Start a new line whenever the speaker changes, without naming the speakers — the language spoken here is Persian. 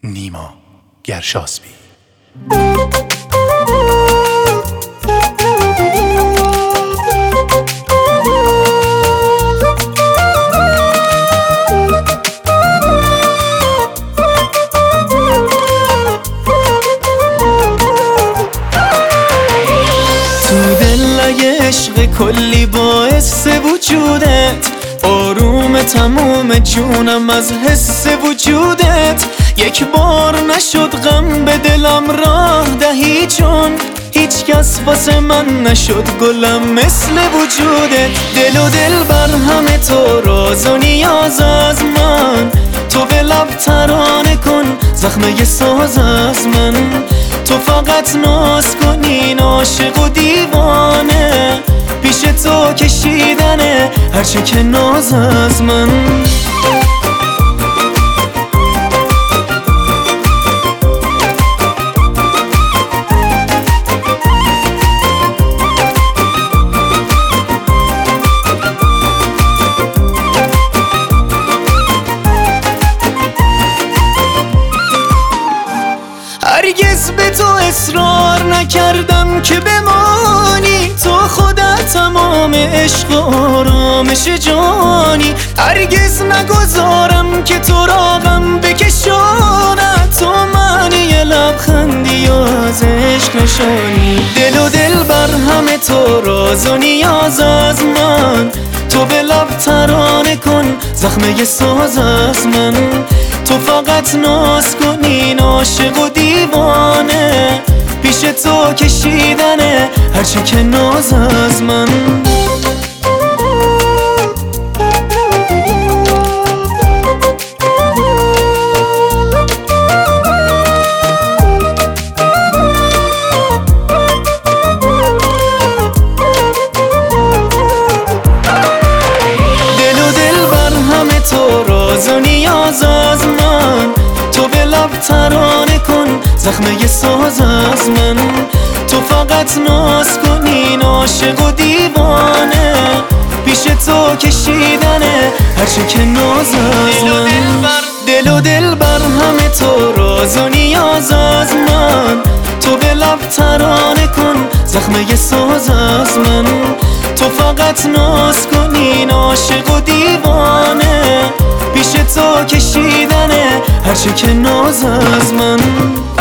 نیما گرشاسبی.
تو دل عشق کلی باعث وجودت، آروم تموم جونم از حس وجودت. یک بار نشد غم به دلم راه دهی، چون هیچ کس واسه من نشد گلم مثل وجودت. دل و دل بر همه تو راز و نیاز از من، تو به لب ترانه کن زخمه ساز از من. تو فقط ناز کنین عاشق و دیوانه، پیش تو کشیدنه هرچه که ناز از من. هرگز به تو اصرار نکردم که بمانی، تو خودت تمام عشق و آرامش جانی. هرگز نگذارم که تو را غم بکشاند، تو معنی لبخندی و از عشق نشانی. دل و دل بر همه تو راز و نیاز از من، تو به لب ترانه کن زخمه ساز از من. تو فقط ناز کنین عاشق و دیوانه، پیش تو کشیدنه هرچه که ناز از من. دل و دل بر همه تو راز و نیاز از من، تو به لب ترانه کن زخمه ساز از من. تو فقط ناز کنین عاشق و دیوانه، پیش تو کشیدنه هرچه که ناز از من. دل و دل بر همه تو راز و نیاز از من، تو به لب ترانه کن زخمه ساز از من. تو فقط ناز کنین عاشق و دیوانه، پیش تو کشیدنه هرچه که ناز از من.